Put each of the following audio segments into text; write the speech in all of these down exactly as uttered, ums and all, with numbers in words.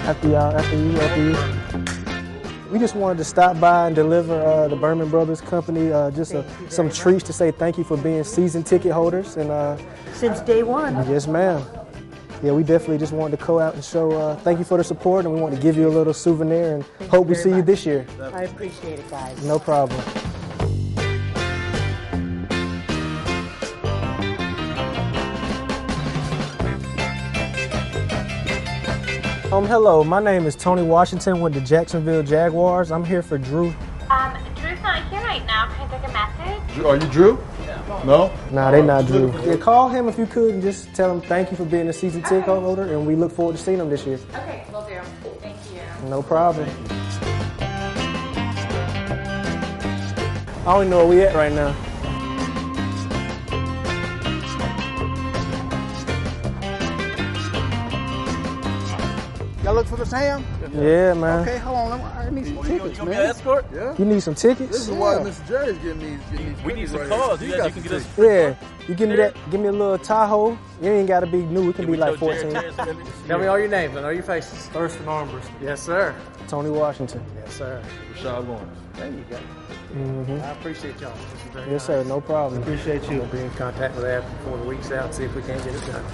After y'all, after you, after you. We just wanted to stop by and deliver uh, the Berman Brothers Company uh, just a, some treats to say thank you for being season ticket holders. And uh, since day one. Yes, ma'am. Yeah, we definitely just wanted to go out and show uh, thank you for the support, and we want to give you a little souvenir and thank hope we see much. you this year. I appreciate it, guys. No problem. Um, hello, my name is Tony Washington with the Jacksonville Jaguars. I'm here for Drew. Um, Drew's not here right now. Can I take a message? Drew, are you Drew? Yeah. No? Nah, they not Drew. Yeah, call him if you could and just tell him thank you for being a season ticket holder, and we look forward to seeing him this year. Okay, will do. Thank you. No problem. I don't even know where we at right now. Y'all look for the Sam? Yeah, man. Okay, hold on. I need some Oh, tickets, you, you man. escort? Yeah. You need some tickets? This is yeah. why Mister Jerry's getting these. Getting these We need some right cars. here. You, guys, you can get us. Yeah, you give me that. Give me a little Tahoe. You ain't got to be new. It can Can be we like tell Jared- fourteen. Jared- Tell me all your names. I know your faces. Thurston Armbrust. Yes, sir. Tony Washington. Yes, sir. Rashad Lawrence. There you go. Mm-hmm. I appreciate y'all. This is very Yes, sir. nice. No problem. Appreciate you. We'll be in contact with that before the week's out and see if we can't get it done.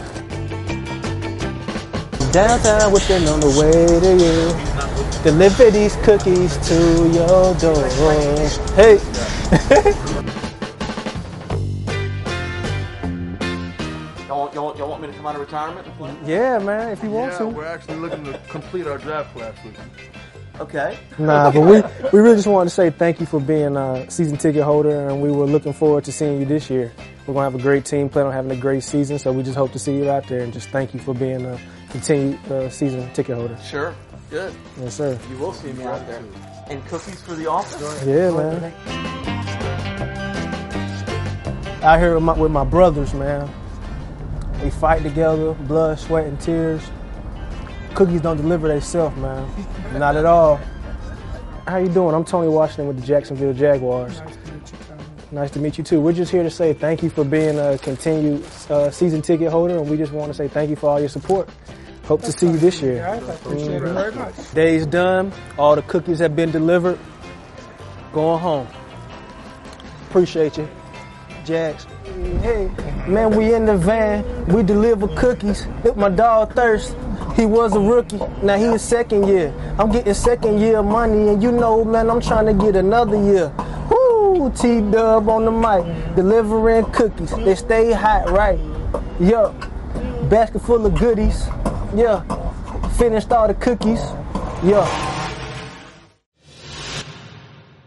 Downtown wishing on the way to you. Deliver these cookies to your door. Hey. Y'all, y'all, y'all want me to come out of retirement? Yeah, man, if you want Yeah, to. we're actually looking to complete our draft class with you. Okay. Nah, but we, we really just wanted to say thank you for being a season ticket holder, and we were looking forward to seeing you this year. We're going to have a great team, plan on having a great season, so we just hope to see you out there, and just thank you for being a continued uh, season ticket holder. Sure. Good. Yes, sir. You will see me out there. And cookies for the office? Yeah, man. Out here with my, with my brothers, man. We fight together, blood, sweat, and tears. Cookies don't deliver themselves, man. Not at all. How you doing? I'm Tony Washington with the Jacksonville Jaguars. Nice to meet you, Tony. Nice to meet you, too. We're just here to say thank you for being a continued uh, season ticket holder, and we just want to say thank you for all your support. Hope to see you this year. I appreciate it very much. Day's done. All the cookies have been delivered. Going home. Appreciate you, Jags. Hey, man, we in the van. We deliver cookies. Hit my dog Thirst. He was a rookie. Now he is second year. I'm getting second year money, and you know, man, I'm trying to get another year. Woo! T-Dub on the mic, delivering cookies. They stay hot, right? Yup. Basket full of goodies. Yeah. Finished all the cookies. Yeah.